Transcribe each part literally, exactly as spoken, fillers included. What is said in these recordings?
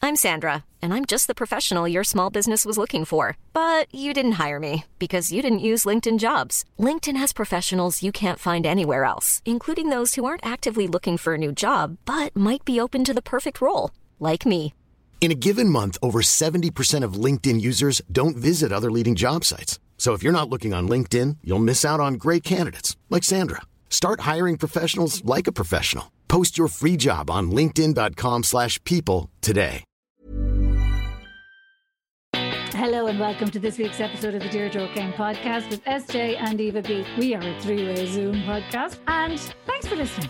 I'm Sandra, and I'm just the professional your small business was looking for. But you didn't hire me because you didn't use LinkedIn Jobs. LinkedIn has professionals you can't find anywhere else, including those who aren't actively looking for a new job, but might be open to the perfect role, like me. In a given month, over seventy percent of LinkedIn users don't visit other leading job sites. So if you're not looking on LinkedIn, you'll miss out on great candidates like Sandra. Start hiring professionals like a professional. Post your free job on linkedin dot com slash people today. Hello and welcome to this week's episode of the Deirdre O'Kane podcast with S J and Eva B. We are a three-way Zoom podcast, and thanks for listening.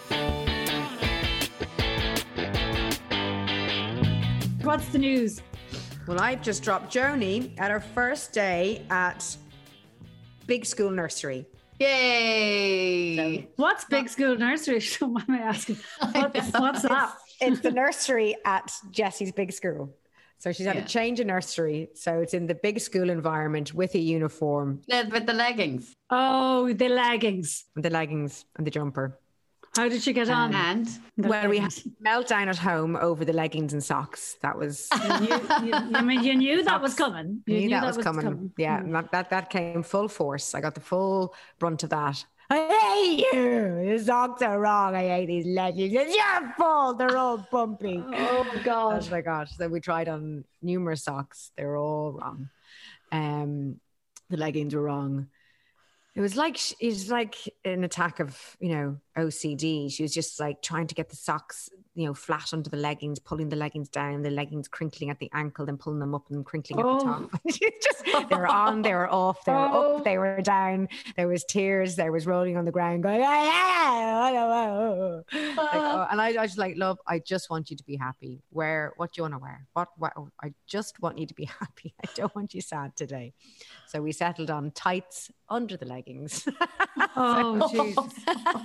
What's the news? Well, I've just dropped Joni at her first day at Big School Nursery. Yay! So, what's Big School Nursery? So why am I asking? What's, what's that? It's, it's the nursery at Jessie's Big School. So she's had Yeah. a change in nursery. So it's in the big school environment with a uniform. With the leggings. Oh, the leggings. And the leggings and the jumper. How did she get on? And? The Well, we had leggings. a meltdown at home over the leggings and socks. That was... You, you, I mean, you knew that was coming. You I knew that, was, coming. coming. Yeah, and that, that that came full force. I got the full brunt of that. I hate you. The socks are wrong. I hate these leggings. It's your fault. They're all bumpy. Oh, God. Oh my gosh. So we tried on numerous socks. They were all wrong. Um, the leggings were wrong. It was like it was like an attack of, you know, O C D. She was just like trying to get the socks, you know, flat under the leggings, pulling the leggings down, the leggings crinkling at the ankle, then pulling them up and crinkling Oh. at the top. Just, they were on, they were off, they were Oh. up, they were down. There was tears, there was rolling on the ground, going, ah, like, oh, and I, I was like, love, I just want you to be happy. Wear what do you want to wear? What, what? I just want you to be happy. I don't want you sad today. So we settled on tights under the leggings. Oh, Jesus.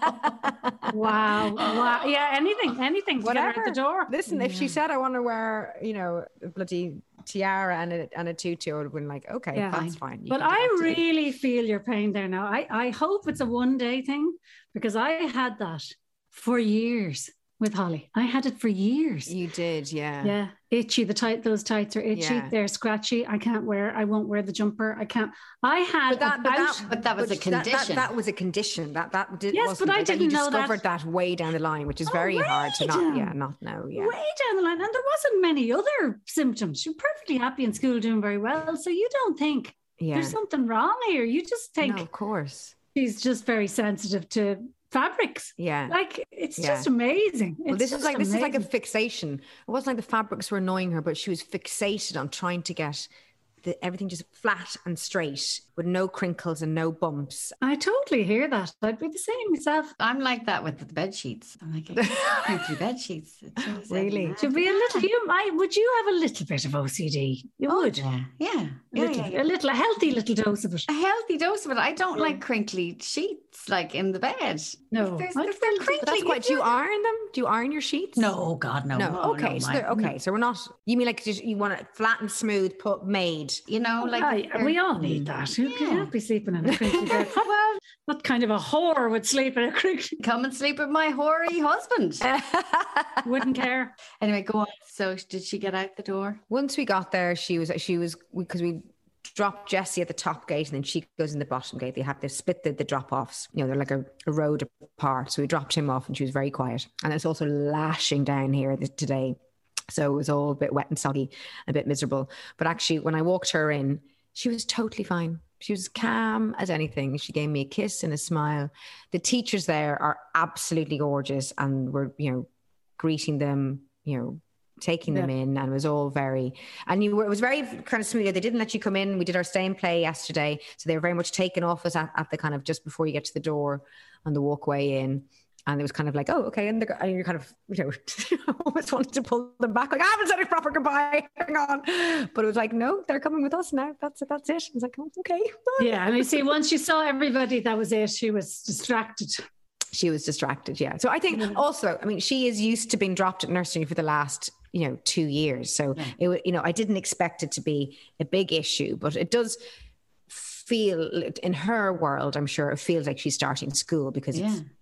Wow. Wow. Yeah, anything, anything to Whatever. get her at the door. Listen, if she said I want to wear, you know, a bloody tiara and a, and a tutu, I would have been like, okay, Yeah. that's fine. You But can do I that today. really feel your pain there now. I, I hope it's a one day thing, because I had that for years with Holly. I had it for years. You did, yeah. Yeah, itchy. The tight, those tights are itchy. Yeah. They're scratchy. I can't wear. I won't wear the jumper. I can't. I had. But that, but about- that, But that was a that- that- condition. That, was a condition. That that did. Yes, wasn't but I it? That didn't you know that. discovered that. way down the line, which is Oh, very hard to way not, down. yeah, not know. Yeah. way down the line, and there wasn't many other symptoms. You're perfectly happy in school, doing very well. So you don't think Yeah. there's something wrong here. You just think No, of course. she's just very sensitive to fabrics. Yeah. Like it's Yeah. just amazing. Well, It's this is just like this is like a amazing. fixation. It wasn't like the fabrics were annoying her, but she was fixated on trying to get the, everything just flat and straight with no crinkles and no bumps. I totally hear that. I'd be the same myself. I'm like that with the bed sheets. I'm like, crinkly bed sheets. It's just like, Really? nah. To be a little, you, I, would you have a little bit of O C D? You Oh, would. yeah, yeah, A yeah, little, yeah, yeah. a little, a healthy little dose of it. A healthy dose of it. I don't like crinkly sheets like in the bed. No, There's- I there's feel- crinkly. But that's quite. Do you iron them? Do you iron your sheets? No, God, no. No. Oh, okay. no, so my- they're- okay. So we're not. You mean like just, you want it flat and smooth, put made? You know, like Aye, we all need that. Who Yeah. can't be sleeping in a crinkly bed? well, What kind of a whore would sleep in a crinkly? come and sleep with my hoary husband. Wouldn't care. Anyway, go on. So did she get out the door? Once we got there, she was she was because we dropped Jessie at the top gate and then she goes in the bottom gate. They have to split the, the drop offs. You know, they're like a, a road apart. So we dropped him off and she was very quiet. And it's also lashing down here th- today. So it was all a bit wet and soggy, a bit miserable. But actually, when I walked her in, she was totally fine. She was calm as anything. She gave me a kiss and a smile. The teachers there are absolutely gorgeous and we're, you know, greeting them, you know, taking them Yeah. in, and it was all very, and you were, it was very kind of smooth. They didn't let you come in. We did our stay and play yesterday. So they were very much taken off us at, at the kind of just before you get to the door on the walkway in. And it was kind of like, oh, okay. And, and you're kind of, you know, almost wanted to pull them back. Like, I haven't said a proper goodbye. Hang on. But it was like, no, they're coming with us now. That's it. That's it. I was like, oh, okay. Yeah, and you see, once she saw everybody, that was it. She was distracted. She was distracted. Yeah. So I think also, I mean, she is used to being dropped at nursery for the last, you know, two years. So Yeah. it, wa- you know, I didn't expect it to be a big issue, but it does feel in her world, I'm sure it feels like she's starting school because Yeah. it's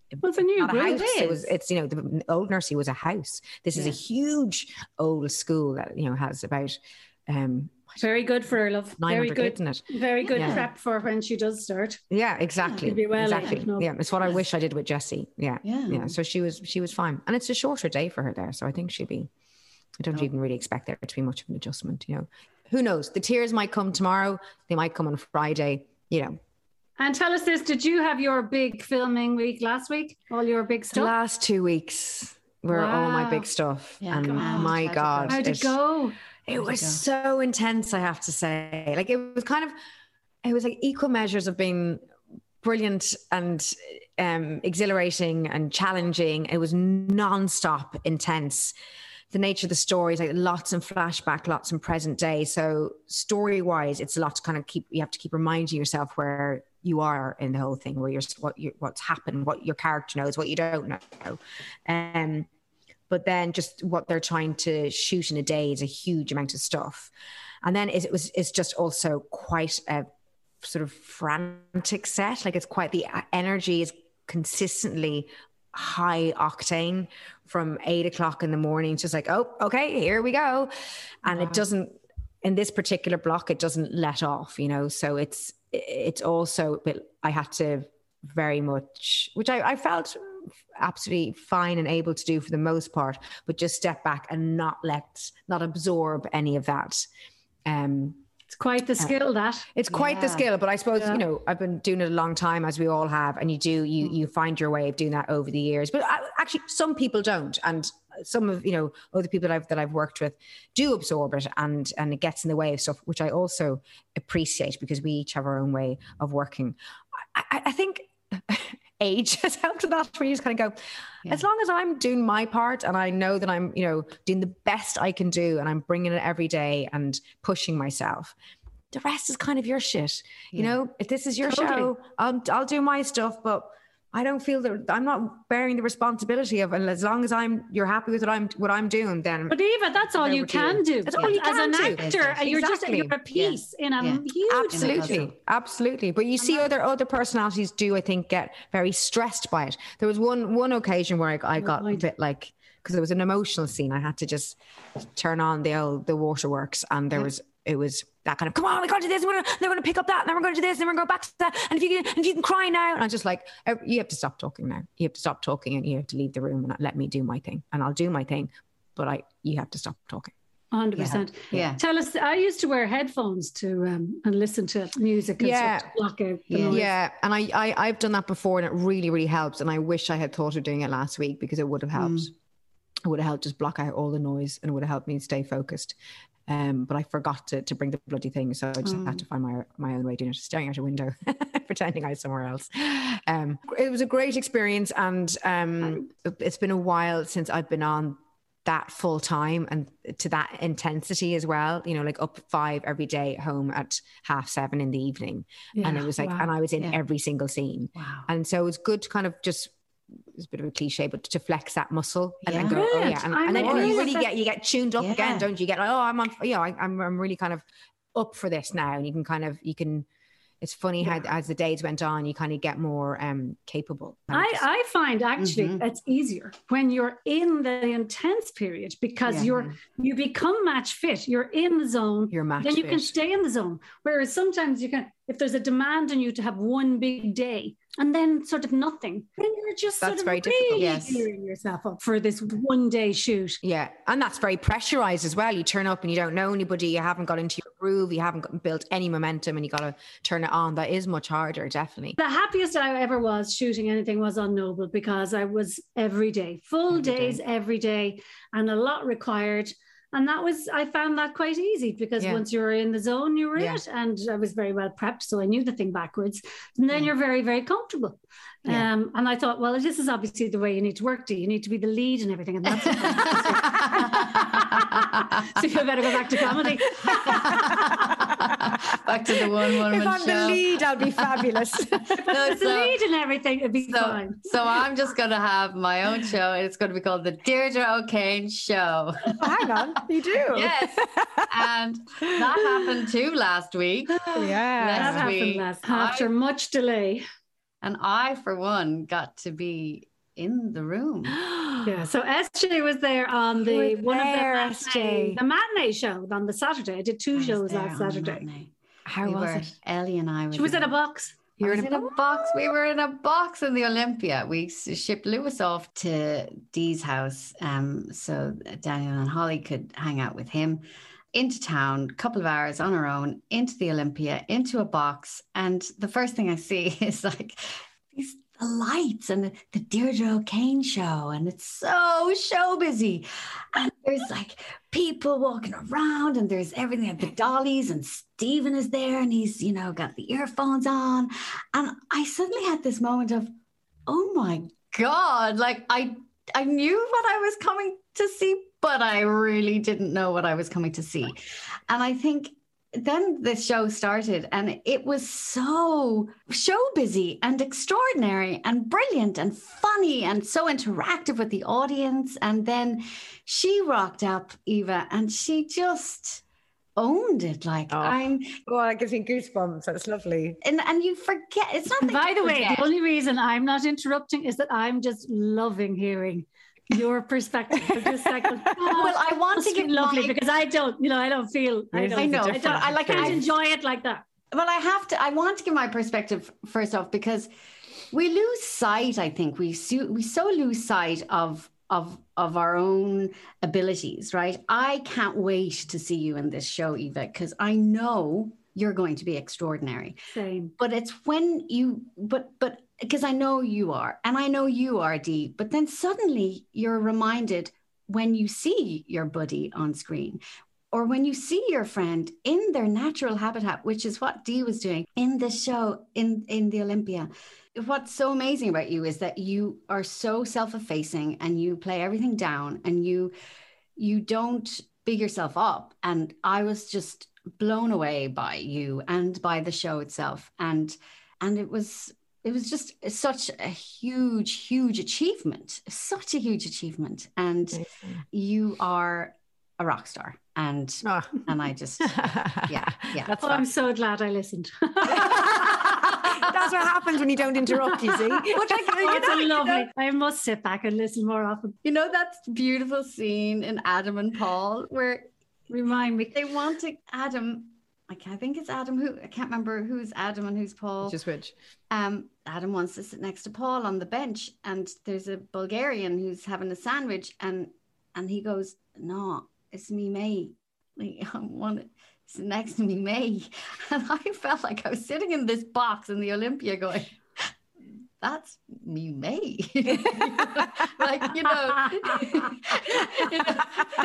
Well, it's a new not a build. house. It It was. is. It's, you know, the old nursery was a house. This is a Yeah. huge old school that, you know, has about um Very good for her, love. Very nine hundred good. kids in it. Very good Yeah. prep for when she does start. Yeah, exactly. You'd be well exactly. able to know. Yeah, it's what I wish I did with Jessie. Yeah. Yeah. Yeah. So she was she was fine. And it's a shorter day for her there. So I think she'd be I don't even really expect there to be much of an adjustment, you know. Who knows? The tears might come tomorrow. They might come on Friday, you know. And tell us this, did you have your big filming week last week? All your big The stuff? last two weeks were all my Wow. big stuff. Yeah, and come on. my How'd it God. go? How'd it go? It was so intense, I have to say. Like, it was kind of, it was like equal measures of being brilliant and um, exhilarating and challenging. It was nonstop intense. The nature of the stories, like lots in flashback, lots in present day. So story wise, it's a lot to kind of keep, you have to keep reminding yourself where you are in the whole thing, where you're, what you, what's happened, what your character knows, what you don't know. Um, but then just what they're trying to shoot in a day is a huge amount of stuff. And then it was, it's just also quite a sort of frantic set. Like, it's quite, the energy is consistently high octane from eight o'clock in the morning. It's just like, oh, okay, here we go. And wow. It doesn't, in this particular block, it doesn't let off, you know? So it's, it's also, but I had to very much, which I, I felt absolutely fine and able to do for the most part, but just step back and not let, not absorb any of that. Um, It's quite the skill, that. It's quite Yeah. the skill, but I suppose, Yeah. you know, I've been doing it a long time, as we all have, and you do, you you find your way of doing that over the years. But I, actually, some people don't, and some of, you know, other people that I've that I've worked with do absorb it, and and it gets in the way of stuff, which I also appreciate, because we each have our own way of working. I, I, I think age has helped with that, where you just kind of go, Yeah. as long as I'm doing my part and I know that I'm, you know, doing the best I can do, and I'm bringing it every day and pushing myself, the rest is kind of your shit. You Yeah. know, if this is your Totally. show, I'll, I'll do my stuff, but I don't feel that I'm not bearing the responsibility of, and as long as I'm, you're happy with what I'm, what I'm doing, then But Eva, that's all Over you to you. can do. That's all you As can an do. actor, Yes, yes. you're just Exactly. you're a piece in a Yeah. huge absolutely, puzzle. absolutely. But you see, other other personalities do, I think, get very stressed by it. There was one one occasion where I, I got a Right. bit like, because it was an emotional scene. I had to just turn on the old, the waterworks, and there was it was that kind of, come on, we're going to do this, we're gonna, then we're going to pick up that, and then we're going to do this, and then we're going to go back to that. And if you can, if you can cry now, and I'm just like, you have to stop talking now. You have to stop talking, and you have to leave the room and let me do my thing, and I'll do my thing. But I, you have to stop talking. one hundred percent. Yeah. Tell us, I used to wear headphones to um, and listen to music and Yeah. stuff to block out the Yeah. noise. Yeah, and I, I I've done that before, and it really really helps. And I wish I had thought of doing it last week, because it would have helped. It would have helped just block out all the noise, and it would have helped me stay focused. Um, but I forgot to to bring the bloody thing, so I just had to find my my own way doing it, staring out a window, pretending I was somewhere else. Um, it was a great experience, and um, it's been a while since I've been on that full time and to that intensity as well. You know, like up at five every day, home at half seven in the evening, and Yeah, it was like, wow. and I was in Yeah. every single scene. Wow. And so it's good to kind of just, it's a bit of a cliche, but to flex that muscle and then Yeah. go, oh Brilliant. yeah. And, I'm and then and you amazed really that- get, you get tuned up Yeah. again, don't you? You get like, oh, I'm on, you know, I, I'm, I'm really kind of up for this now. And you can kind of, you can, it's funny how as the days went on, you kind of get more um capable. And I, just- I find actually Mhm. it's easier when you're in the intense period, because Yeah. you're you become match fit. You're in the zone. You're match Then you can fit. stay in the zone. Whereas sometimes you can, if there's a demand on you to have one big day and then sort of nothing, then you're just That's sort of very difficult. really Yes. gearing yourself up for this one day shoot. Yeah. And that's very pressurized as well. You turn up and you don't know anybody. You haven't got into your groove. You haven't got, built any momentum, and you got to turn it on. That is much harder, definitely. The happiest I ever was shooting anything was on Noble, because I was every day, full Every day. days, every day, and a lot required. And that was, I found that quite easy, because Yeah. once you were in the zone, you were in Yeah. it. And I was very well prepped, so I knew the thing backwards. And then Yeah. you're very, very comfortable. Yeah. Um, and I thought, well, this is obviously the way you need to work, Dee. You need to be the lead and everything. And that's so you better go back to comedy. Back to the one woman If I'm show. the lead, I'll be fabulous. No, the so- lead and everything, it'd be So, fine. so I'm just going to have my own show, and it's going to be called the Deirdre O'Kane Show. Hang on, you do. Yes, and that happened too last week. Yeah. That Last happened week, last, I- after much delay. And I, for one, got to be in the room. Yeah, so S J was there on the one there, of the matinee, the matinee show on the Saturday. I did two I shows was there last on Saturday. matinee. How we was were, it? Ellie and I were She was in there. a box. You were in a box. We were in a box in the Olympia. We shipped Lewis off to Dee's house, um, so Daniel and Holly could hang out with him. Into town, a couple of hours on our own, into the Olympia, into a box. And the first thing I see is like these the lights and the, the Deirdre O'Kane show. And it's so show busy. And there's like people walking around and there's everything at the dollies and Stephen is there and he's, you know, got the earphones on. And I suddenly had this moment of, oh my God, like I, I knew what I was coming to see, but I really didn't know what I was coming to see. And I think then the show started and it was so show busy and extraordinary and brilliant and funny and so interactive with the audience. And then she rocked up, Eva, and she just owned it. Like, oh. I'm oh, it gives me goosebumps. That's lovely. And and you forget, it's not that By the way, forget. The only reason I'm not interrupting is that I'm just loving hearing your perspective. Just like, oh, well, I want to give lovely my... because I don't, you know, I don't feel. I, don't, I know. I, don't, I like. I enjoy it like that. Well, I have to. I want to give my perspective first off because we lose sight. I think we so, we so lose sight of of of our own abilities. Right. I can't wait to see you in this show, Eva, because I know you're going to be extraordinary. Same. But it's when you. But but. Because I know you are, and I know you are, Dee, but then suddenly you're reminded when you see your buddy on screen or when you see your friend in their natural habitat, which is what Dee was doing in the show in, in the Olympia. What's so amazing about you is that you are so self-effacing and you play everything down and you you don't big yourself up. And I was just blown away by you and by the show itself. And and it was... It was just such a huge, huge achievement, such a huge achievement. And amazing. You are a rock star. And oh. and I just, yeah, yeah. That's oh, I'm so glad I listened. That's what happens when you don't interrupt, you see. But like, oh, it's know, lovely. You know, I must sit back and listen more often. You know, that beautiful scene in Adam and Paul where, remind me, they want to, Adam... I think it's Adam who I can't remember who's Adam and who's Paul. Just which? Um, Adam wants to sit next to Paul on the bench, and there's a Bulgarian who's having a sandwich, and and he goes, "No, it's me, May. Like I want to sit next to me, May." And I felt like I was sitting in this box in the Olympia, going, "That's me, May." Like, you know, you know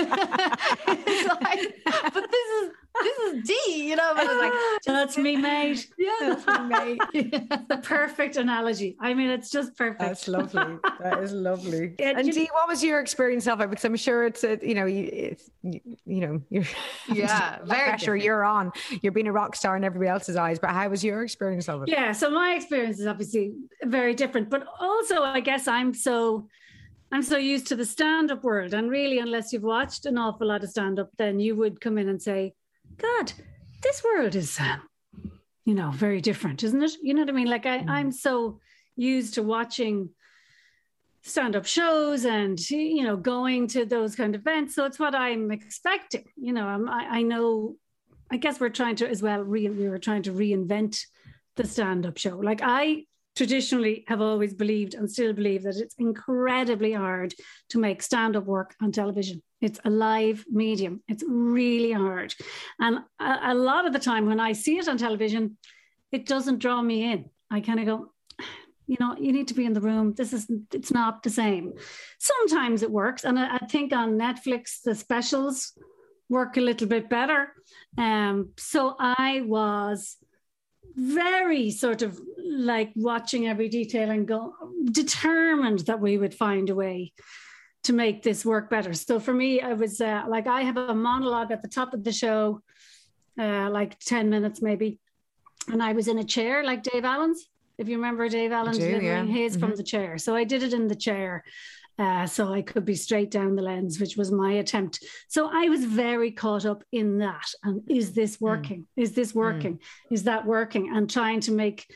it's like, but this is this is Dee, you know. But it's like, that's me, mate. Yeah, that's me, mate. The perfect analogy. I mean, it's just perfect. That's lovely. That is lovely. Yeah, and Dee, what was your experience of it? Because I'm sure it's a, you know, you, it's, you, you know, you're yeah, very pressure different. You're on. You're being a rock star in everybody else's eyes. But how was your experience of it? Yeah, so my experience is obviously very different, but also I guess I'm so. I'm so used to the stand-up world, and really, unless you've watched an awful lot of stand-up, then you would come in and say, God, this world is, um, you know, very different, isn't it? You know what I mean? Like I, mm. I'm so used to watching stand-up shows and, you know, going to those kind of events. So it's what I'm expecting. You know, I'm, I, I know, I guess we're trying to as well, re- we were trying to reinvent the stand-up show. Like I traditionally have always believed and still believe that it's incredibly hard to make stand-up work on television. It's a live medium. It's really hard. And a, a lot of the time when I see it on television, it doesn't draw me in. I kind of go, you know, you need to be in the room. This is, it's not the same. Sometimes it works. And I, I think on Netflix, the specials work a little bit better. Um, so I was very sort of like watching every detail and go determined that we would find a way to make this work better. So for me, I was uh, like, I have a monologue at the top of the show, uh, like ten minutes maybe. And I was in a chair like Dave Allen's. If you remember Dave Allen's delivering yeah. his mm-hmm. from the chair. So I did it in the chair. Uh, so I could be straight down the lens, which was my attempt. So I was very caught up in that. And is this working? Mm. Is this working? Mm. Is that working? And trying to make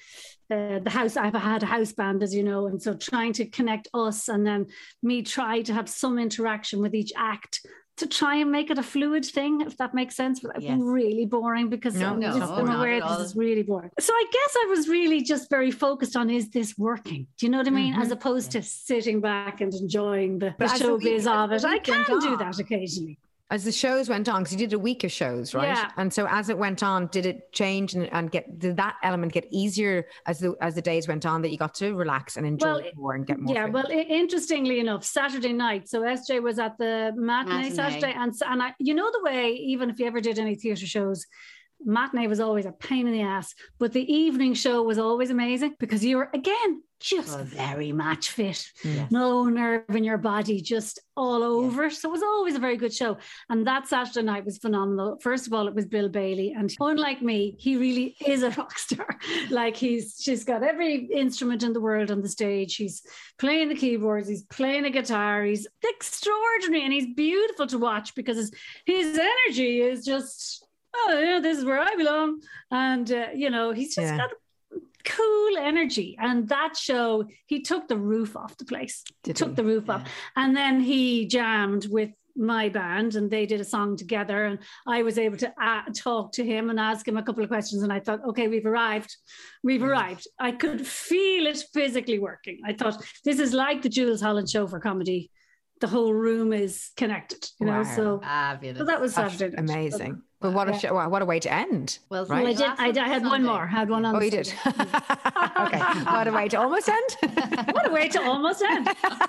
uh, the house, I've had a house band, as you know, and so trying to connect us and then me try to have some interaction with each act to try and make it a fluid thing, if that makes sense. But I've Yes. been really boring because No, I'm, no, just, I'm not aware at all. this is really boring. So I guess I was really just very focused on, is this working? Do you know what I mean? Mhm. As opposed to sitting back and enjoying the, the But as the week- showbiz as of the it. I week can went do on- that occasionally. As the shows went on, because you did a week of shows, right? Yeah. And so as it went on, did it change and, and get did that element get easier as the as the days went on, that you got to relax and enjoy Well, it more and get more? Yeah, food? well, I- interestingly enough, Saturday night. So S J was at the matinee, Matinee. Saturday, and s- and I, you know the way, even if you ever did any theatre shows, matinee was always a pain in the ass, but the evening show was always amazing because you were again just Was. very match fit, Yes. no nerve in your body, just all over. So it was always a very good show. And that Saturday night was phenomenal. First of all, it was Bill Bailey, and unlike me, he really is a rock star. Like he's she's got every instrument in the world on the stage. He's playing the keyboards, he's playing a guitar, he's extraordinary, and he's beautiful to watch because his, his energy is just, oh yeah, this is where I belong. And uh, you know, he's just Yeah. got cool energy. And that show, he took the roof off the place. Did took he? the roof Yeah. off. And then he jammed with my band and they did a song together, and I was able to uh, talk to him and ask him a couple of questions, and I thought, okay, we've arrived. We've arrived. I could feel it physically working. I thought, this is like the Jules Holland show for comedy. The whole room is connected, you know. Wow. So, Fabulous. so that was That's Saturday night. amazing. But what a Yeah. show, wow, what a way to end. Well, Well, I right? did. last I, was I had one Sunday. more. Had one on. Oh, you did. Sunday. Okay, what a way to almost end. What a way to almost end.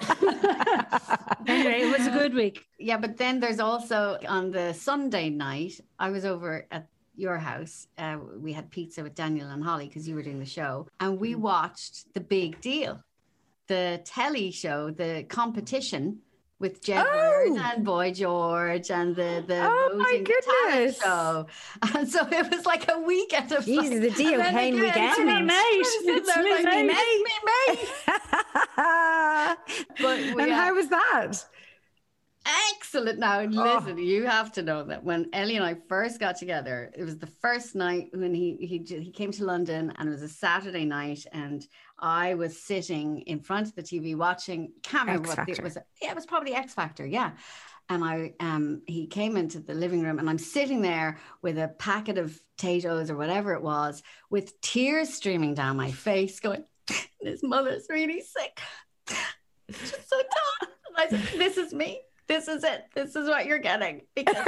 Anyway, it was a good week. Yeah, but then there's also on the Sunday night, I was over at your house. Uh, we had pizza with Daniel and Holly because you were doing the show, and we watched The Big Deal, the telly show, the competition with Jed Oh. Ward and Boy George and the the Oh, my Voting Talent goodness. show, and so it was like a weekend of Jesus, fun. the deal And then came again, weekend. it's me, mate. It's It's me, me, mate. mate. It's me, mate. But we And had- how was that? Excellent. Now, listen, you have to know that when Ellie and I first got together, it was the first night when he he j- he came to London, and it was a Saturday night, and I was sitting in front of the T V watching. Can't remember X what it Factor. was. Yeah, it was probably X Factor. Yeah. And I um he came into the living room, and I'm sitting there with a packet of potatoes or whatever it was, with tears streaming down my face, going, "His mother's really sick. She's so tough." And I said, "This is me. This is it. This is what you're getting." Because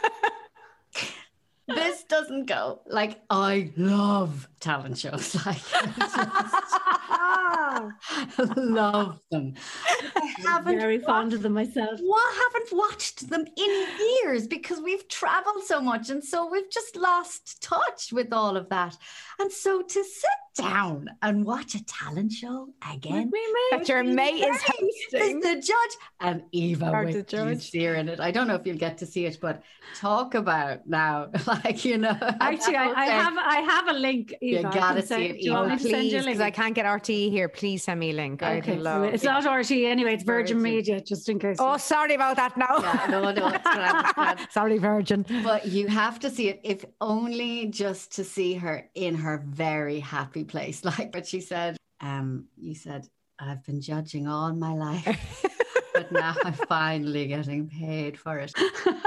this doesn't go. Like, I love talent shows. Like, love them. I I'm haven't very fond of them myself. Well, haven't watched them in years because we've traveled so much, and so we've just lost touch with all of that. And so to sit down and watch a talent show again, That your mate is hosting. is the judge and Eva Or with the judge. Lucia in it. I don't know if you'll get to see it, but talk about now, like, you know. Actually, I, I have I have a link. Eva. I gotta can send- see it, Do you want Eva. me to send Please, you a because link? I can't get R T E here. Please send me a link. Okay, I'd so love. it's not R T anyway. It's Virgin, Virgin. Media, just in case. Oh, sorry about that now. Yeah, no, no, it's grand, it's grand. Sorry, Virgin. But you have to see it, if only just to see her in her very happy place. Like what she said, um, you said, "I've been judging all my life, but now I'm finally getting paid for it."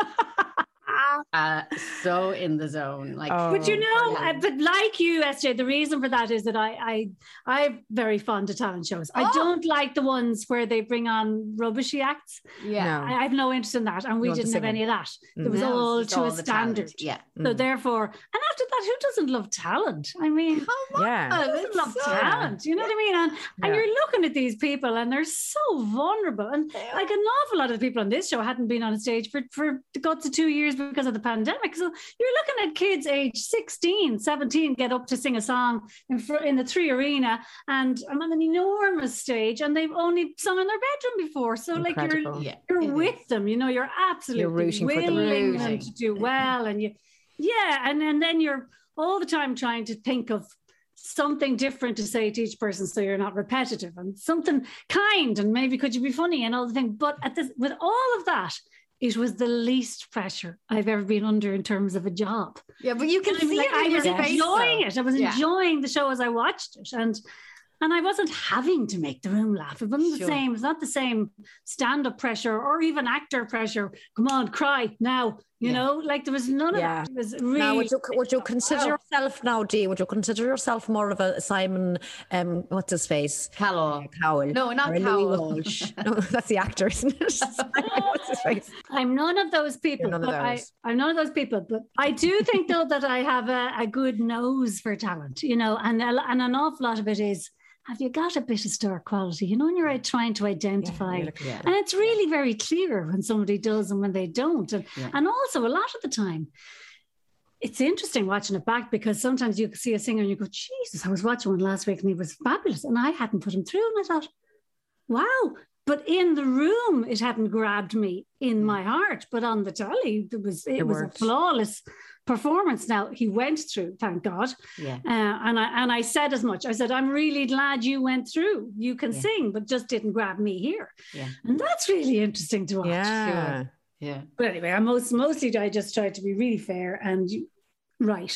Uh, so in the zone. Like, Oh. But you know, yeah. I, but like you, S J, the reason for that is that I, I, I'm very fond of talent shows. I Oh. don't like the ones where they bring on rubbishy acts. yeah. No. I, I have no interest in that, and we want the didn't have singing. any of that. Mm. It was No, it's all just to all a the talent. standard. Yeah. So Mm. therefore, and after that, who doesn't love talent? I mean, Yeah. Oh, who doesn't love talent? You know what I mean? And, and Yeah. you're looking at these people, and they're so vulnerable. And like an awful lot of the people on this show hadn't been on a stage for, for the guts of two years because of the pandemic. So you're looking at kids age sixteen, seventeen get up to sing a song in fr- in the Three Arena, and I'm on an enormous stage, and they've only sung in their bedroom before. So like you're Incredible. Yeah. you're it with is. them, you know, you're absolutely rooting for them. willing them Rooting. to do well, and you, yeah, and and then you're all the time trying to think of something different to say to each person, so you're not repetitive, and something kind, and maybe could you be funny and all the thing. But at this, with all of that, it was the least pressure I've ever been under in terms of a job. Yeah, but you can see like, it I in was your face, enjoying though. it. I was Yeah. enjoying the show as I watched it. And and I wasn't having to make the room laugh. It wasn't Sure. the same. It's not the same stand-up pressure or even actor pressure. Come on, cry now. You Yeah. know, like there was none Yeah. of that. It was really. Now, would you, would you consider Wow. yourself now, Dee? Would you consider yourself more of a Simon, um, what's his face? Callowell. Cowell. No, not or a Louis Cowell. Walsh. No, that's the actor, isn't it? Simon, what's his face? I'm none of those people. You're none of but I, those. I'm none of those people. But I do think, though, that I have a, a good nose for talent, you know, and, a- and an awful lot of it is, have you got a bit of star quality? You know, when you're out trying to identify. you're looking Yeah. And it's really very clear when somebody does and when they don't. And, Yeah. and also, a lot of the time, it's interesting watching it back because sometimes you see a singer and you go, Jesus, I was watching one last week and he was fabulous. And I hadn't put him through. And I thought, wow. But in the room, it hadn't grabbed me in my heart. But on the telly, it was it, It was worked. a flawless performance. Now he went through, thank God. Yeah. Uh, and I and I said as much. I said, I'm really glad you went through. You can Yeah. sing, but just didn't grab me here. Yeah. And that's really interesting to watch. Yeah. Yeah. But anyway, I most mostly I just tried to be really fair and you, right.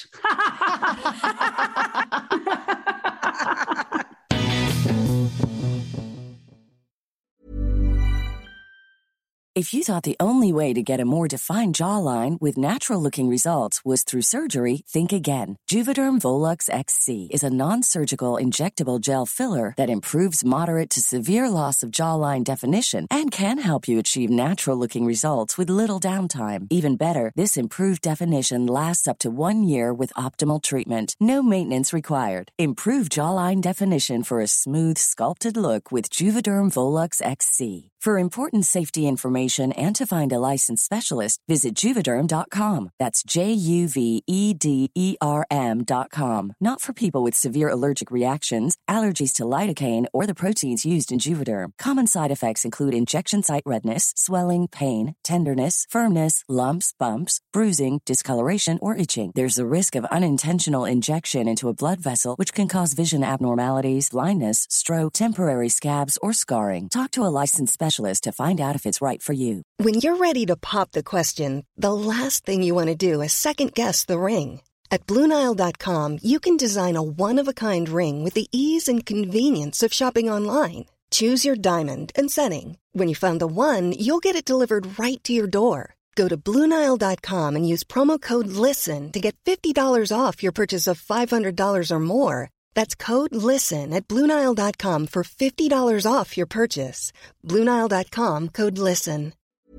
If you thought the only way to get a more defined jawline with natural-looking results was through surgery, think again. Juvederm Volux X C is a non-surgical injectable gel filler that improves moderate to severe loss of jawline definition and can help you achieve natural-looking results with little downtime. Even better, this improved definition lasts up to one year with optimal treatment. No maintenance required. Improve jawline definition for a smooth, sculpted look with Juvederm Volux X C. For important safety information and to find a licensed specialist, visit Juvederm dot com. That's J U V E D E R M dot com. Not for people with severe allergic reactions, allergies to lidocaine, or the proteins used in Juvederm. Common side effects include injection site redness, swelling, pain, tenderness, firmness, lumps, bumps, bruising, discoloration, or itching. There's a risk of unintentional injection into a blood vessel, which can cause vision abnormalities, blindness, stroke, temporary scabs, or scarring. Talk to a licensed specialist to find out if it's right for you. When you're ready to pop the question, the last thing you want to do is second-guess the ring. At Blue Nile dot com, you can design a one-of-a-kind ring with the ease and convenience of shopping online. Choose your diamond and setting. When you find the one, you'll get it delivered right to your door. Go to Blue Nile dot com and use promo code LISTEN to get fifty dollars off your purchase of five hundred dollars or more. That's code LISTEN at Blue Nile dot com for fifty dollars off your purchase. Blue Nile dot com, code LISTEN.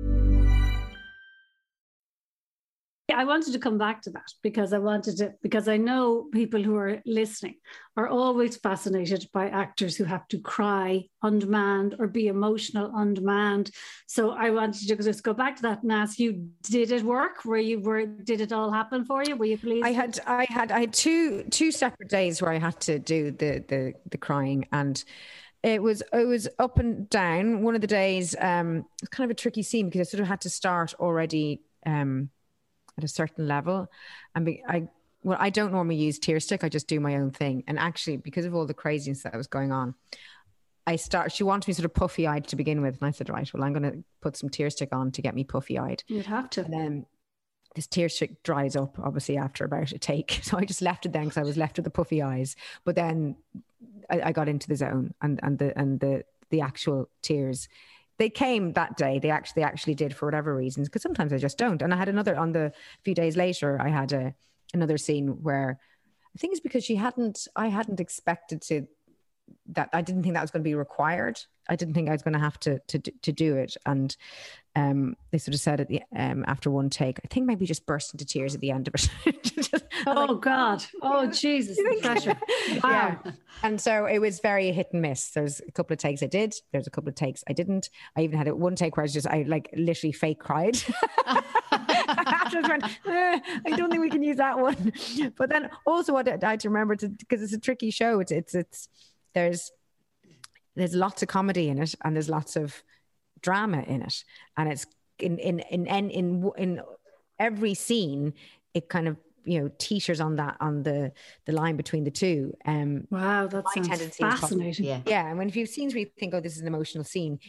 I wanted to come back to that because I wanted to, because I know people who are listening are always fascinated by actors who have to cry on demand or be emotional on demand. So I wanted to just go back to that and ask you, did it work? Were you, were, did it all happen for you? Were you pleased? I had, I had, I had two, two separate days where I had to do the, the, the crying, and it was, it was up and down. One of the days, um, it was kind of a tricky scene because I sort of had to start already, um, at a certain level. And be, I, well, I don't normally use tear stick. I just do my own thing. And actually, because of all the craziness that was going on, I start, she wanted me sort of puffy eyed to begin with. And I said, right, well, I'm going to put some tear stick on to get me puffy eyed. You'd have to. And then this tear stick dries up, obviously, after about a take. So I just left it then because I was left with the puffy eyes. But then I, I got into the zone, and, and the, and the, the actual tears, they came that day. They actually, they actually did, for whatever reasons, because sometimes I just don't. And I had another, on the few days later, I had a, another scene where I think it's because she hadn't, I hadn't expected to, that I didn't think that was going to be required. I didn't think I was going to have to, to, to do it. And um, they sort of said at the, um, after one take, I think maybe just burst into tears at the end of it. just, oh like, God. Oh Jesus. The pressure. Wow. Yeah. And so it was very hit and miss. There's a couple of takes I did. There's a couple of takes I didn't. I even had it one take where I was just, I like literally fake cried. After I went, eh, I don't think we can use that one. But then also what I had to remember, to, because it's a tricky show. It's, it's, it's, there's, there's lots of comedy in it, and there's lots of drama in it. And it's in, in, in, in, in, in every scene, it kind of, you know, teeters on that, on the the line between the two. Um, wow, that sounds fascinating. Yeah, yeah. And when if you have scenes where you think, oh, this is an emotional scene, you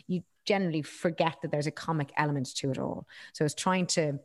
generally forget that there's a comic element to it all. So it's trying to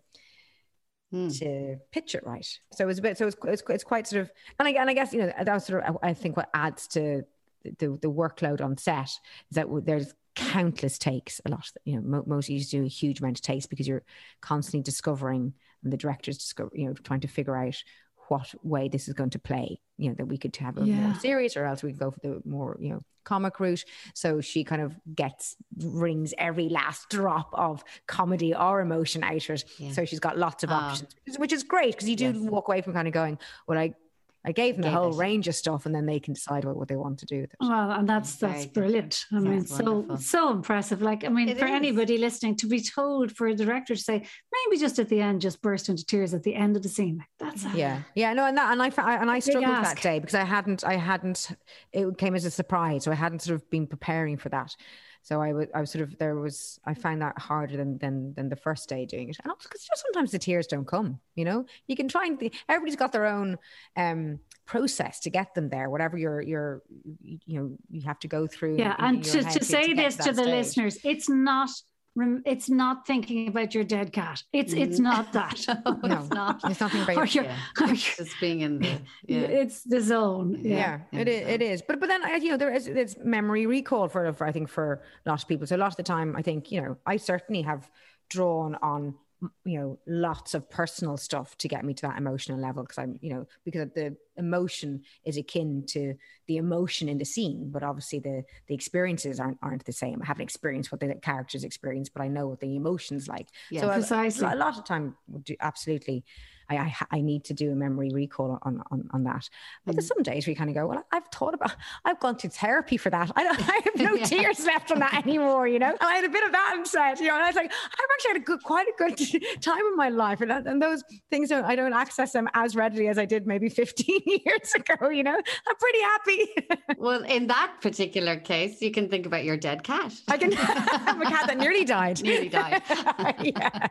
mm. to pitch it right. So it's a bit. So it's it's, it's quite sort of. And I and I guess you know that's sort of I think what adds to the the workload on set is that there's countless takes. A lot. You know, mo- most you do a huge amount of takes because you're constantly discovering, and the directors discover. You know, trying to figure out what way this is going to play, you know, that we could have a yeah. more serious, or else we can go for the more, you know, comic route. So she kind of gets, wrings every last drop of comedy or emotion out of it. Yeah. So she's got lots of um, options, which is great because you do yes. walk away from kind of going, well, I, I gave them the whole it. range of stuff, and then they can decide what, what they want to do with it. Well, and that's that's brilliant. I mean, so so impressive. Like, I mean, it for is. anybody listening to be told for a director to say, maybe just at the end, just burst into tears at the end of the scene. Like, that's a, yeah, yeah. No, and that, and I and I struggled ask. that day because I hadn't, I hadn't. It came as a surprise, so I hadn't sort of been preparing for that. So I was, I was sort of, there was, I found that harder than than than the first day doing it. And also because just sometimes the tears don't come, you know, you can try and, th- everybody's got their own um, process to get them there, whatever you're, you're, you know, you have to go through. Yeah. In, and in to, to, to say to this to, to the stage. listeners, it's not, it's not thinking about your dead cat. It's mm. it's not that. no, no, it's not. It's nothing about your, yeah. It's being in the. Yeah. It's the zone. Yeah, yeah it is. It is. But but then you know there is it's memory recall for for I think for a lot of people. So a lot of the time I think you know I certainly have drawn on you know lots of personal stuff to get me to that emotional level because I'm you know because the emotion is akin to the emotion in the scene, but obviously the the experiences aren't aren't the same. I haven't experienced what the characters experience, but I know what the emotions like. Yeah, so precisely. A, a lot of time do, absolutely I, I I need to do a memory recall on on, on that. But mm. there's some days we kind of go, well, I've thought about, I've gone through therapy for that. I don't, I have no yeah. tears left on that anymore, you know. And I had a bit of that instead, you know. And I was like, I've actually had a good, quite a good time in my life, and, and those things don't, I don't access them as readily as I did maybe fifteen years ago. You know, I'm pretty happy. Well, in that particular case, you can think about your dead cat. I can have a cat that nearly died. Nearly died. Yeah.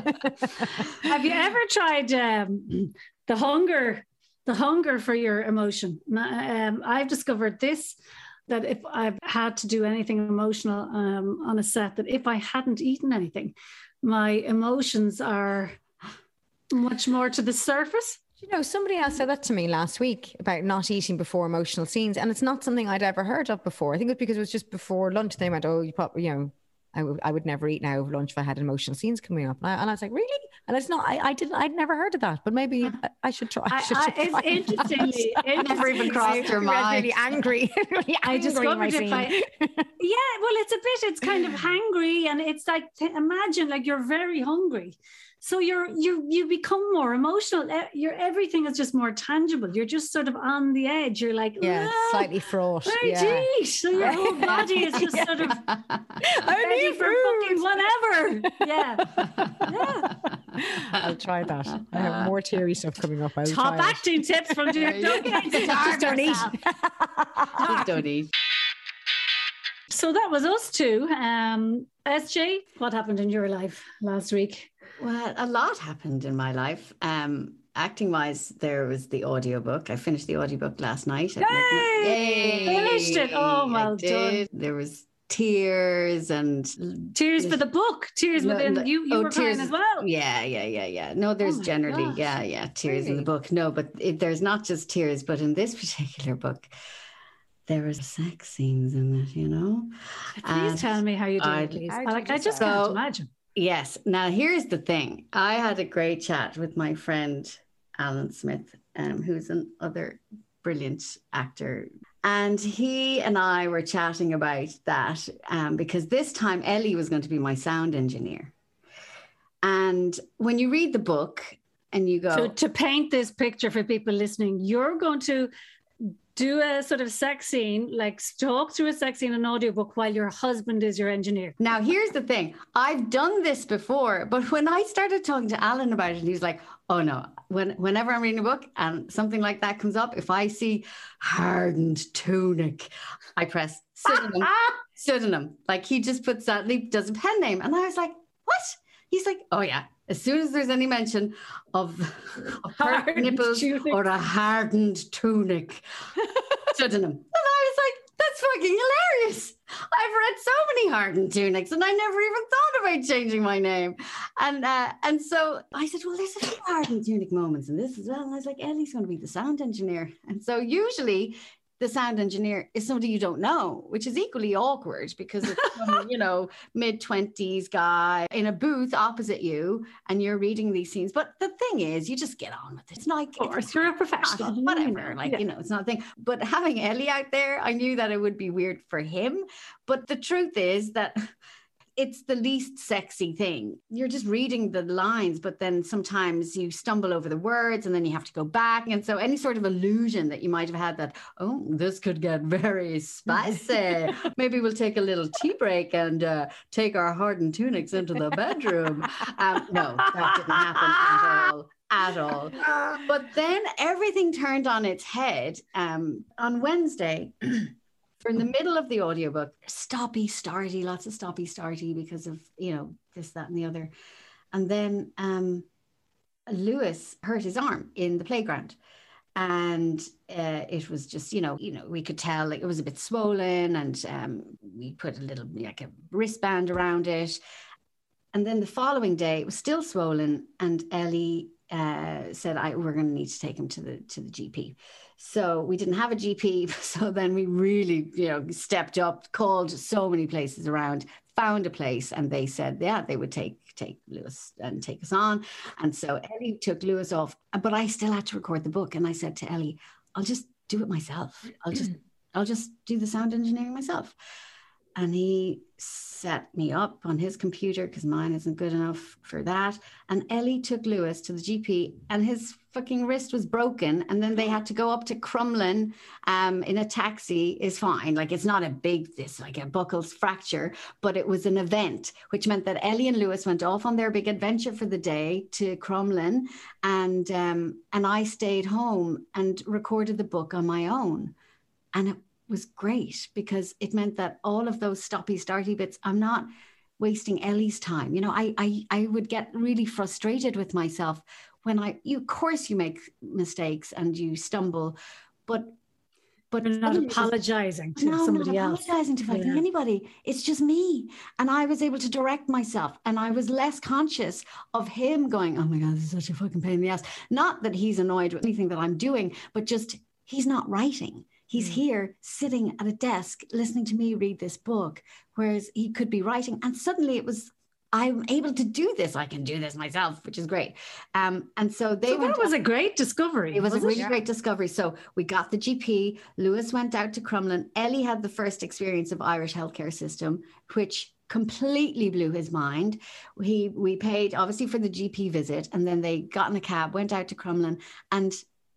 Have you ever tried? Um, the hunger, the hunger for your emotion. Um, I've discovered this, that if I've had to do anything emotional um, on a set, that if I hadn't eaten anything, my emotions are much more to the surface. You know, somebody else said that to me last week about not eating before emotional scenes, and it's not something I'd ever heard of before. I think it was because it was just before lunch. They went, oh, you probably, you know, I, w- I would never eat now over lunch if I had emotional scenes coming up. And I, and I was like, really? And it's not, I, I didn't, I'd never heard of that, but maybe I, I should try. I should, I, should I, try it's interestingly, it never even crossed your mind. Really angry. really I angry discovered it by, yeah, well, it's a bit, it's kind of hangry, and it's like, imagine like you're very hungry. So you're you you become more emotional. Your everything is just more tangible. You're just sort of on the edge. You're like, yeah, ah, slightly fraught. Oh, yeah. geez. So your whole body is just yeah. sort of I ready need for fucking whatever. Yeah, yeah. I'll try that. I have more teary stuff coming up. I'll Top try acting it. tips from Dirk Duncan. Just don't eat. Just don't eat. So that was us two. Um, S J, what happened in your life last week? Well, a lot happened in my life. Um, acting wise, there was the audiobook. I finished the audiobook last night. Yay! Yay! Finished it. Oh, well done. There was tears and tears for the book. Tears no, within you. You oh, were tears, crying as well. Yeah, yeah, yeah, yeah. No, there's oh generally, gosh. yeah, yeah, tears really? in the book. No, but it, there's not just tears. But in this particular book, there was sex scenes in it. You know. Please and tell me how you do I, it. Please. I, like, I just so, can't imagine. Yes. Now, here's the thing. I had a great chat with my friend, Alan Smith, um, who's another brilliant actor. And he and I were chatting about that um, because this time Ellie was going to be my sound engineer. And when you read the book and you go... So to paint this picture for people listening, you're going to do a sort of sex scene, like talk through a sex scene in an audiobook while your husband is your engineer. Now, here's the thing. I've done this before, but when I started talking to Alan about it, he was like, oh no, when, whenever I'm reading a book and something like that comes up, if I see hardened tunic, I press pseudonym, pseudonym. Like he just puts that, he does a pen name. And I was like, what? He's like, oh yeah. As soon as there's any mention of, of hard nipples tunic. Or a hardened tunic, pseudonym. And I was like, that's fucking hilarious. I've read so many Hardened Tunics and I never even thought about changing my name. And uh, and so I said, well, there's a few Hardened Tunic moments in this as well. And I was like, Ellie's going to be the sound engineer. And so usually the sound engineer is somebody you don't know, which is equally awkward because it's some, you know, mid-twenties guy in a booth opposite you and you're reading these scenes. But the thing is, you just get on with it. It's not like, of course, it's, you're a professional. Whatever, like, yeah. you know, it's not a thing. But having Ellie out there, I knew that it would be weird for him. But the truth is that it's the least sexy thing. You're just reading the lines, but then sometimes you stumble over the words and then you have to go back. And so any sort of illusion that you might have had that, oh, this could get very spicy. Maybe we'll take a little tea break and uh, take our Hardened Tunics into the bedroom. Um, no, that didn't happen at all. At all. But then everything turned on its head um, on Wednesday. For in the middle of the audiobook, stoppy, starty, lots of stoppy, starty because of, you know, this, that, and the other. And then um, Lewis hurt his arm in the playground. And uh, it was just, you know, you know, we could tell like, it was a bit swollen and um, we put a little, like a wristband around it. And then the following day, it was still swollen. And Ellie uh, said, I, we're going to need to take him to the to the G P. So we didn't have a G P. So then we really, you know, stepped up, called so many places around, found a place, and they said, yeah, they would take take Lewis and take us on. And so Ellie took Lewis off, but I still had to record the book. And I said to Ellie, I'll just do it myself. I'll just I'll just do the sound engineering myself. And he set me up on his computer because mine isn't good enough for that. And Ellie took Lewis to the G P and his fucking wrist was broken. And then they had to go up to Crumlin um, in a taxi is fine. Like it's not a big, it's like a buckles fracture, but it was an event, which meant that Ellie and Lewis went off on their big adventure for the day to Crumlin. And, um, and I stayed home and recorded the book on my own. And it was great because it meant that all of those stoppy starty bits, I'm not wasting Ellie's time. You know, I I I would get really frustrated with myself when I you of course you make mistakes and you stumble, but but you're not apologizing to no, somebody not else. Apologizing to fucking yeah. anybody. It's just me. And I was able to direct myself and I was less conscious of him going, oh my God, this is such a fucking pain in the ass. Not that he's annoyed with anything that I'm doing, but just he's not writing. He's mm. here sitting at a desk listening to me read this book, whereas he could be writing. And suddenly it was, I'm able to do this. I can do this myself, which is great. Um, and so they so went. That was up, a great discovery. It was, was a really it? great discovery. So we got the G P. Lewis went out to Crumlin. Ellie had the first experience of Irish healthcare system, which completely blew his mind. He we paid obviously for the G P visit, and then they got in a cab, went out to Crumlin, and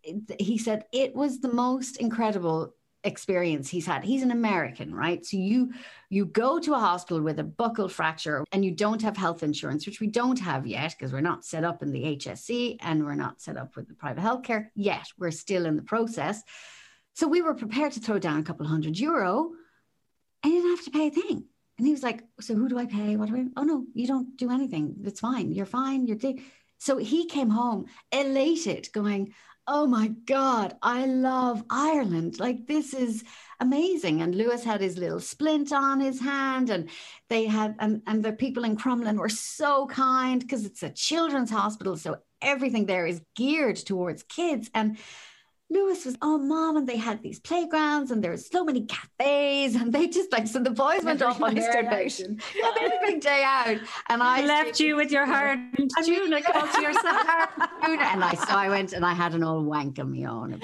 he said it was the most incredible experience he's had. He's an American, right? So you you go to a hospital with a buccal fracture and you don't have health insurance, which we don't have yet because we're not set up in the H S C and we're not set up with the private healthcare yet. We're still in the process. So we were prepared to throw down a couple of hundred euro and you didn't have to pay a thing. And he was like, so who do I pay? What do I? Oh no, you don't do anything. It's fine. You're fine. You're de-. So he came home elated going, oh my God, I love Ireland. Like, this is amazing. And Lewis had his little splint on his hand and they had, and, and the people in Crumlin were so kind because it's a children's hospital. So everything there is geared towards kids. And Lewis was, oh, Mom, and they had these playgrounds and there's so many cafes and they just like, so the boys went off on their donation. Yeah, they had a big day out. And I left you with your Hardened Tunic all to yourself. And I, so I went and I had an old wank on my own.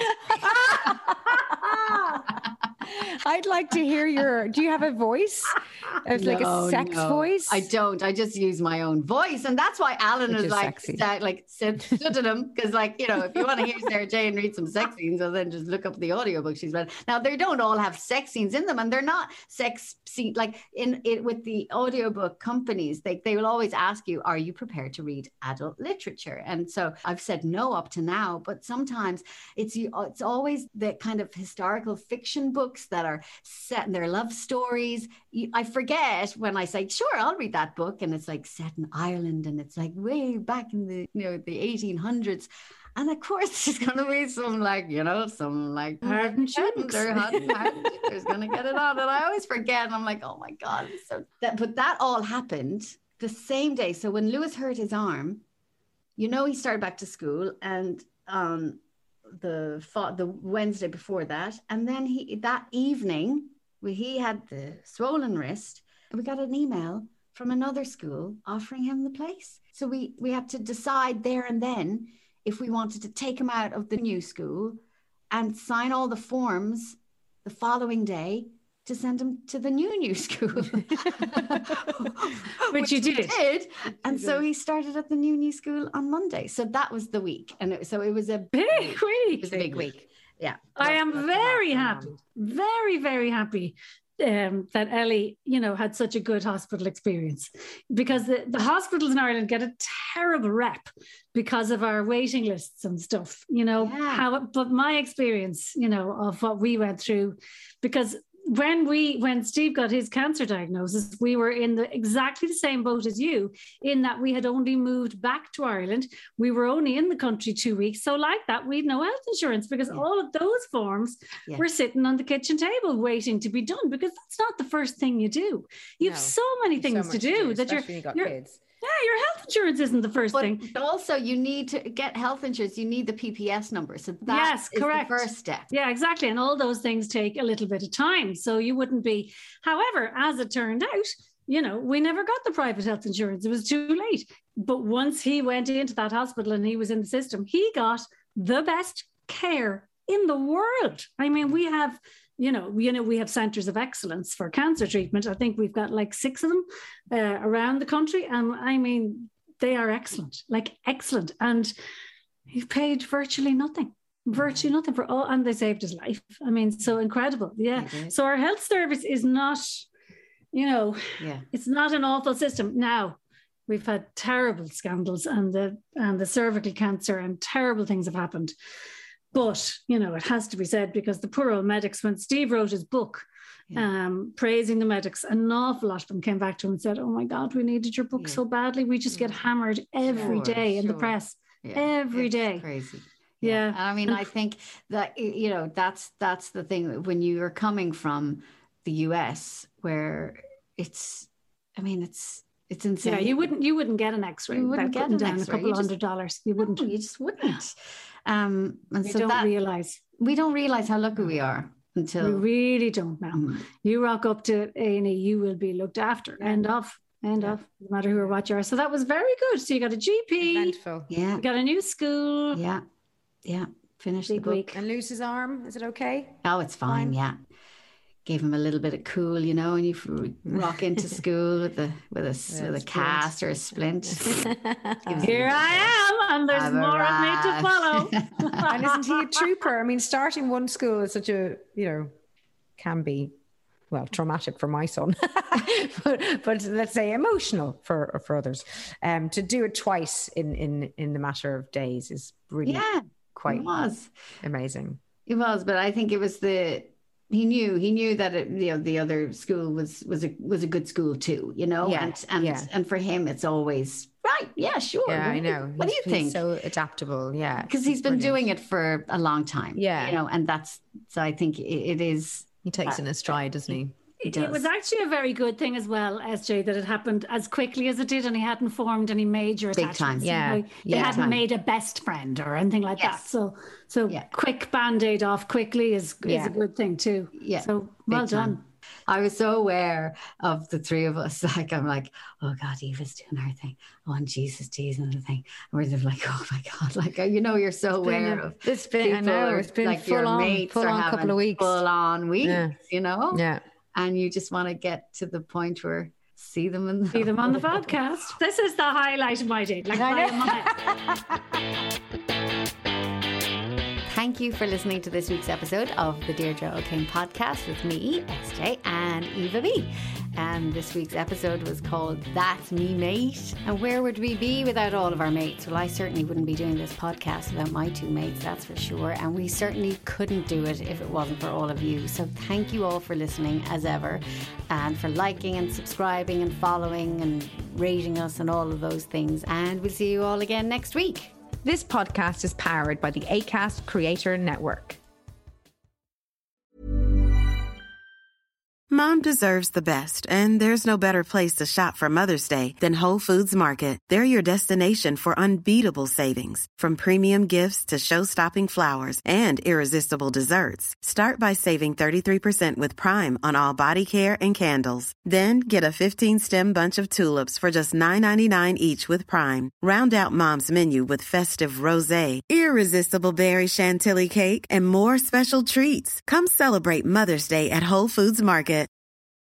I'd like to hear your, do you have a voice? It's no, like a sex no. voice? I don't. I just use my own voice. And that's why Alan Which is like, st- like stood at him. Because like, you know, if you want to hear Sarah Jane read some sex scenes, well, then just look up the audiobook she's read. Now, they don't all have sex scenes in them. And they're not sex scene, like in it with the audiobook companies, they, they will always ask you, are you prepared to read adult literature? And so I've said no up to now, but sometimes it's, it's always the kind of historical fiction books that are set in their love stories. You, I forget when I say, sure, I'll read that book. And it's like set in Ireland and it's like way back in the, you know, the eighteen hundreds. And of course, there's going to be some like, you know, some like Hardened hardened or hardened, hardened who's going to get it on. And I always forget. And I'm like, oh my God. So that, but that all happened the same day. So when Lewis hurt his arm, you know, he started back to school and um, the the Wednesday before that. And then he that evening, we, he had the swollen wrist. And we got an email from another school offering him the place. So we, we had to decide there and then if we wanted to take him out of the new school and sign all the forms the following day to send him to the new new school. Which, Which you did. did. And so he started at the new new school on Monday. So that was the week. And it, so it was a big week. It was a big week. Yeah. I am very happy, very, very happy um, that Ellie, you know, had such a good hospital experience, because the, the hospitals in Ireland get a terrible rep because of our waiting lists and stuff, you know, Yeah. how, but my experience, you know, of what we went through, because when we when Steve got his cancer diagnosis, we were in the exactly the same boat as you, in that we had only moved back to Ireland. We were only in the country two weeks. So like that, we had no health insurance, because Yeah. all of those forms Yeah. were sitting on the kitchen table waiting to be done, because that's not the first thing you do. You have No. so many things So to much do that you're, especially when you got you're kids. yeah, your health insurance isn't the first But thing. also you need to get health insurance. You need the P P S number. So that Yes, is correct. the first step. Yeah, exactly. And all those things take a little bit of time. So you wouldn't be, however, as it turned out, you know, we never got the private health insurance. It was too late. But once he went into that hospital and he was in the system, he got the best care in the world. I mean, we have, you know, you know, we have centers of excellence for cancer treatment. I think we've got like six of them uh, around the country. And I mean, they are excellent, like excellent. And he paid virtually nothing. Virtually nothing for all, and they saved his life. I mean, so incredible. Yeah. They did. So our health service is not, you know, Yeah. it's not an awful system. Now, we've had terrible scandals and the and the cervical cancer, and terrible things have happened. But, you know, it has to be said, because the poor old medics, when Steve wrote his book, Yeah. um, praising the medics, an awful lot of them came back to him and said, oh my God, we needed your book Yeah. so badly. We just get hammered every Sure, day in the sure. press. Yeah. Every It's day. Crazy. Yeah. And I mean, I think that, you know, that's that's the thing when you are coming from the U S, where it's, I mean, it's it's insane. Yeah, you wouldn't you wouldn't get an X-ray You wouldn't without get putting an down X-ray. a couple You of just- hundred dollars. You wouldn't. No, you just wouldn't. Um, and We so don't that realize. we don't realize how lucky we are until We really don't know. Mm. You rock up to A and E, you will be looked after. End of. End Yeah. of. No matter who or what you are. So that was very good. So you got a G P. Eventful. yeah, You got a new school. yeah, yeah. Finish the Big book. week. And Lewis's arm, is it okay? Oh, it's fine. Fine. Yeah. Gave him a little bit of cool, you know, and you f- rock into school with a with a s- Yeah, with a splint. cast or a splint. Gives Here you- I am, and there's Have a more of me to rash. follow. And isn't he a trooper? I mean, starting one school is such a, you know, can be, well, traumatic for my son, but, but let's say emotional for for others. Um, to do it twice in in in the matter of days is really yeah, quite it was. amazing. It was, but I think it was the he knew he knew that it, you know, the other school was was a was a good school too, you know, Yeah, and and yeah. and for him it's always right. Yeah, sure. Yeah, I What- know. What do He's- you think? He's so adaptable. Yeah, Because he's been doing it for a long time. Yeah. you know, and that's so I think it, it is. He takes it in a stride, doesn't he? He It does. was actually a very good thing as well, S J, that it happened as quickly as it did, and he hadn't formed any major Big attachments. time. You Yeah, know, He yeah. hadn't Time. made a best friend or anything like that. Yes. So, so Yeah. quick band-aid off quickly is, is Yeah. a good thing too. Yeah, So well big time. done. I was so aware of the three of us. Like, I'm like, oh God, Eva's doing her thing. Oh, and Jesus, teasing the thing. And we're just like, oh my God. Like, you know, you're so aware of It's been, I people know, or, it's been like your full on, mates full are on couple having of weeks. full on weeks, Yeah. you know? Yeah. And you just want to get to the point where see them in the See them on the podcast. This is the highlight of my day. Like by a mile. Thank you for listening to this week's episode of the Deirdre O'Kane podcast with me, S J, and Eva B. And this week's episode was called That's Me Mate. And where would we be without all of our mates? Well, I certainly wouldn't be doing this podcast without my two mates, that's for sure. And we certainly couldn't do it if it wasn't for all of you. So thank you all for listening as ever, and for liking and subscribing and following and rating us and all of those things. And we'll see you all again next week. This podcast is powered by the Acast Creator Network. Mom deserves the best, and there's no better place to shop for Mother's Day than Whole Foods Market. They're your destination for unbeatable savings, from premium gifts to show-stopping flowers and irresistible desserts. Start by saving thirty-three percent with Prime on all body care and candles. Then get a fifteen-stem bunch of tulips for just nine ninety-nine each with Prime. Round out Mom's menu with festive rosé, irresistible berry chantilly cake, and more special treats. Come celebrate Mother's Day at Whole Foods Market.